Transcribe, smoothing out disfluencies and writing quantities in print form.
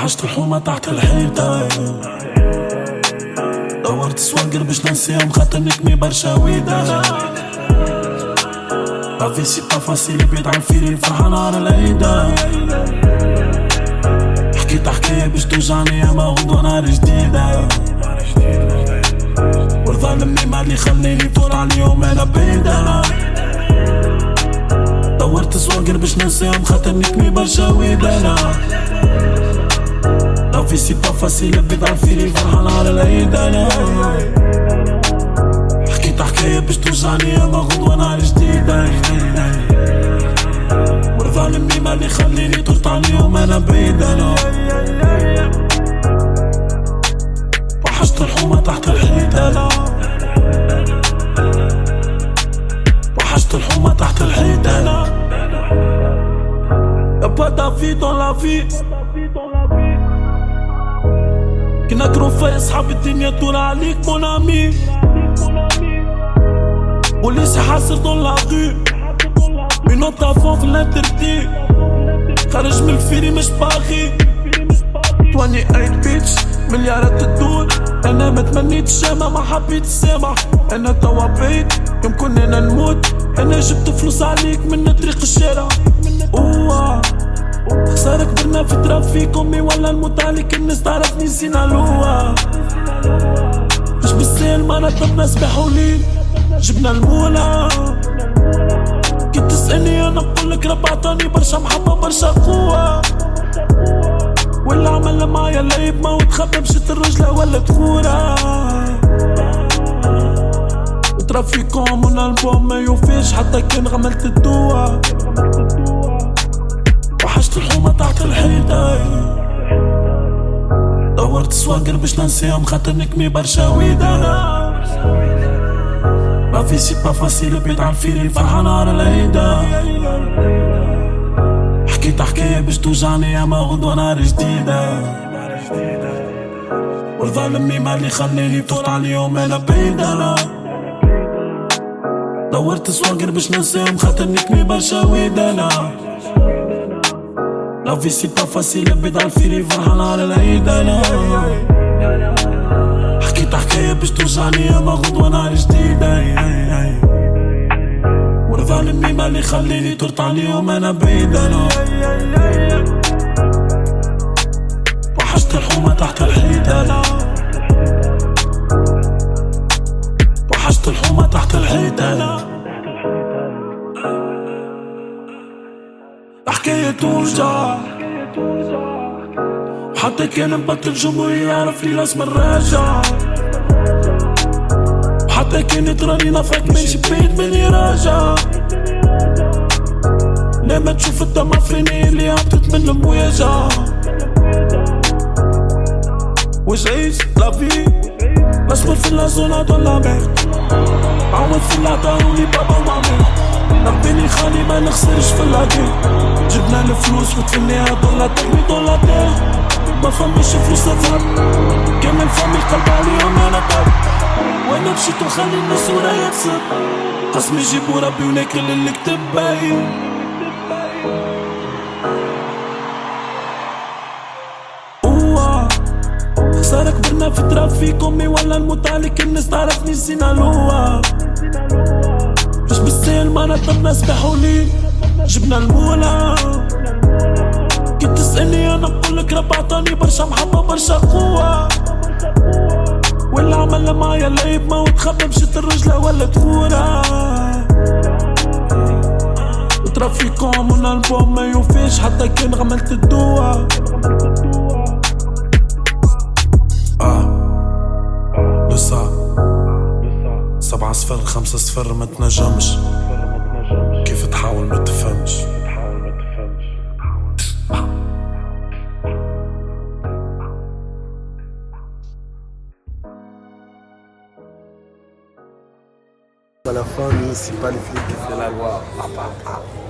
وحشت الحومة تحت الحيطة. دورت سواقر باش ننسيهم خاطر نكمي برشا ويدا. لافي سي با فاسيل بعيد عن فيري فرحة نهار العيدة. حكيت حكاية باش توجعني ياما غدوة نهار جديدة. والظالم ميما اللي خليني فوت عليهم انا بعيدة. دورت سواقر باش ننسيهم خاطر نكمي برشا ويدا. لافي سي با فاسيل بعيد عن فيري فرحة نهار العيدة. حكيت حكاية باش توجعني ياما غدوة نهار جديدة. والظالم ميما اللي خليني طرت عليهم انا بعيدة. وحشت الحومة تحت الحيطة. وحشت الحومة تحت الحيطة. Y'a pas d'avis dans la vie. كنا كروفاي اصحاب الدنيا تدور عليك مون امي. بوليس حاصر دون لا غو. Une autre avant في l'interdit. خارج من الفيري مش باغي. 28 بيتش مليارات تدور. انا ما تمنيتش ياما ما حبيت السامح. انا توا بعيد يمكن انا نموت. انا جبت فلوس عليك من طريق الشارع. اوه خسارة كبرنا في ترافيك. امي ولا نموت عليك الناس تعرفني سينالوه. مش بالسهل ما نطلبنا صباح وليل. جبنا المولى. كي تسألني انا نقولك رب عطاني برشا محبة برشا قوة. واللي عمل معايا لعيب ما وتخبى مشيت الرجلة ولا تخورة. وترافيكون من البوم ما يوفيش حتى كان غملت الدوا. وحشت الحومة تحت الحيطة. دورت سواقر باش ننسيهم خاطر نكمي برشا ويدا. لافي سي با فاسيل بعيد عن فيري فرحة نهار العيدة. حكيت حكاية باش توجعني ياما غدوة نهار جديدة. والظالم ميما اللي خليني فوت عليهم انا بعيدة. دورت سواقر باش ننسيهم خاطر نكمي برشا ويدا. لافي سي با فاسيل بعيد عن فيري فرحة نهار العيدة. حكيت حكاية باش توجعني ياما غدوة نهار جديدة. والظالم ميما اللي خليني طرت عليهم انا بعيدة. وحشت الحومة تحت الحيطة. وحشت الحومة تحت الحيطة. حكاية توجع. حتى كان نبطل جمهوري يعرف لي لازم نراجع. حتى كان تراني نفرك ماشي بعيد مني راجع. لما تشوف الدمع في عيني اللي هبطت من المواجهة. واش عيش لافي نصبر في لازونا دون لا ميرد. عوض في العطا ولي بابا ومامي. ربيني خالي ما نخسرش في العديد. جبنا الفلوس وتفنيها دولار ترمي دولار تاع. ما فماش فلوس نفهم. كامل فمي القلب عليهم انا طاب. وانا مشيت ونخلي الناس ورايا تصب. قسمي يجيبو ربي وناكل اللي كتب باين. اوه خسارة كبرنا في ترافيك. امي ولا نموت عليك الناس تعرفني سينالوه. مش بالسهل ما نطلبنا صباح وليل. جبنا المولى. كي تسألني انا نقولك رب عطاني برشا محبة برشا قوة. واللي عمل معايا لعيب ما وتخبى مشيت الرجلة ولا تخورة. وترافيكون من البوم ما يوفيش حتى كان غملت الدوا. لسا 7-0 5-0 ما تنجمش. كيف تحاول ما تفهمش. À la fin, c'est pas les flics qui font la loi.